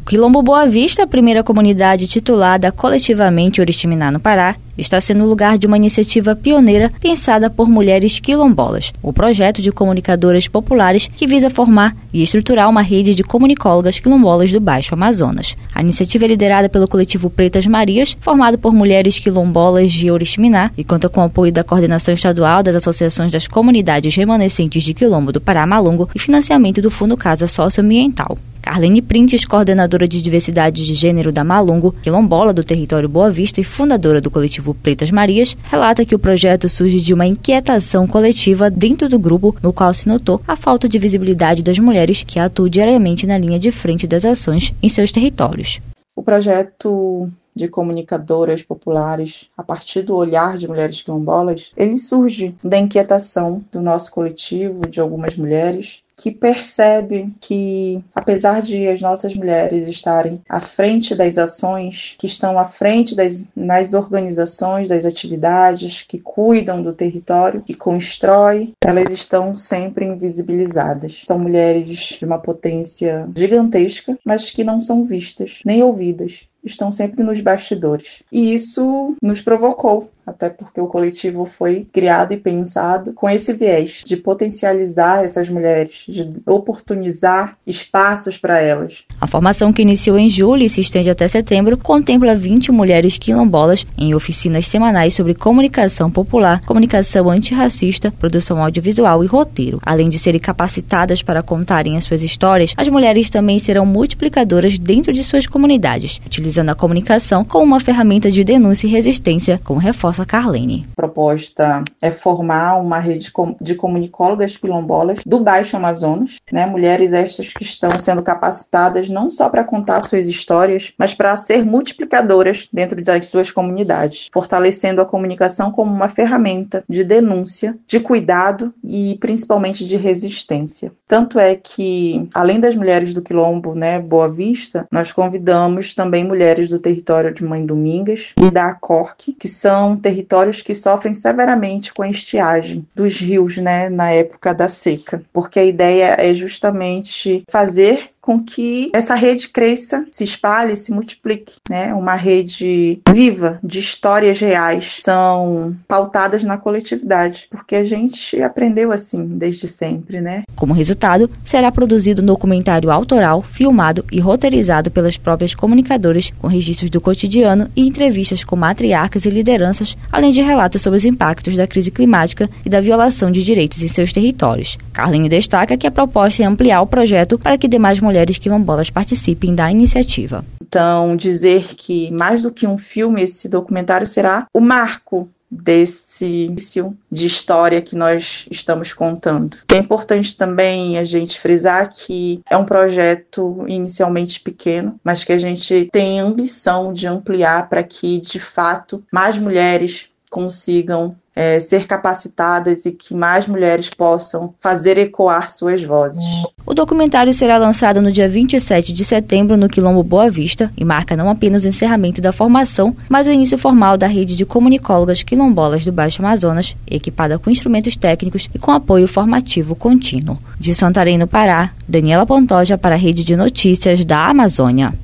O Quilombo Boa Vista, a primeira comunidade titulada coletivamente Oriximiná no Pará, está sendo lugar de uma iniciativa pioneira pensada por mulheres quilombolas, o projeto de comunicadoras populares que visa formar e estruturar uma rede de comunicólogas quilombolas do Baixo Amazonas. A iniciativa é liderada pelo coletivo Pretas Marias, formado por mulheres quilombolas de Oriximiná e conta com o apoio da Coordenação Estadual das Associações das Comunidades Remanescentes de Quilombo do Pará Malungo e financiamento do Fundo Casa Socioambiental. Carlene Printes, coordenadora de diversidade de gênero da Malungo, quilombola do território Boa Vista e fundadora do coletivo Pretas Marias, relata que o projeto surge de uma inquietação coletiva dentro do grupo, no qual se notou a falta de visibilidade das mulheres que atuam diariamente na linha de frente das ações em seus territórios. O projeto de comunicadoras populares, a partir do olhar de mulheres quilombolas, ele surge da inquietação do nosso coletivo, de algumas mulheres, que percebe que, apesar de as nossas mulheres estarem à frente das ações, que estão à frente nas organizações, das atividades, que cuidam do território, que constrói, elas estão sempre invisibilizadas. São mulheres de uma potência gigantesca, mas que não são vistas nem ouvidas. Estão sempre nos bastidores. E isso nos provocou, até porque o coletivo foi criado e pensado com esse viés de potencializar essas mulheres, de oportunizar espaços para elas. A formação, que iniciou em julho e se estende até setembro, contempla 20 mulheres quilombolas em oficinas semanais sobre comunicação popular, comunicação antirracista, produção audiovisual e roteiro. Além de serem capacitadas para contarem as suas histórias, as mulheres também serão multiplicadoras dentro de suas comunidades, utilizando a comunicação como uma ferramenta de denúncia e resistência, como reforça Carlene. A proposta é formar uma rede de comunicólogas quilombolas do Baixo Amazonas, mulheres estas que estão sendo capacitadas não só para contar suas histórias, mas para ser multiplicadoras dentro das suas comunidades, fortalecendo a comunicação como uma ferramenta de denúncia, de cuidado e principalmente de resistência. Tanto é que, além das mulheres do Quilombo, Boa Vista, nós convidamos também mulheres do território de Mãe Domingas e da Acorque, que são territórios que sofrem severamente com a estiagem dos rios, na época da seca, porque a ideia é justamente fazer com que essa rede cresça, se espalhe, se multiplique, Uma rede viva de histórias reais, são pautadas na coletividade, porque a gente aprendeu assim desde sempre, Como resultado, será produzido um documentário autoral, filmado e roteirizado pelas próprias comunicadoras, com registros do cotidiano e entrevistas com matriarcas e lideranças, além de relatos sobre os impactos da crise climática e da violação de direitos em seus territórios. Carlene destaca que a proposta é ampliar o projeto para que demais mulheres quilombolas participem da iniciativa. Então, dizer que mais do que um filme, esse documentário será o marco desse início de história que nós estamos contando. É importante também a gente frisar que é um projeto inicialmente pequeno, mas que a gente tem ambição de ampliar para que, de fato, mais mulheres consigam ser capacitadas e que mais mulheres possam fazer ecoar suas vozes. O documentário será lançado no dia 27 de setembro no Quilombo Boa Vista e marca não apenas o encerramento da formação, mas o início formal da rede de comunicólogas quilombolas do Baixo Amazonas, equipada com instrumentos técnicos e com apoio formativo contínuo. De Santarém, no Pará, Daniela Pantoja para a Rede de Notícias da Amazônia.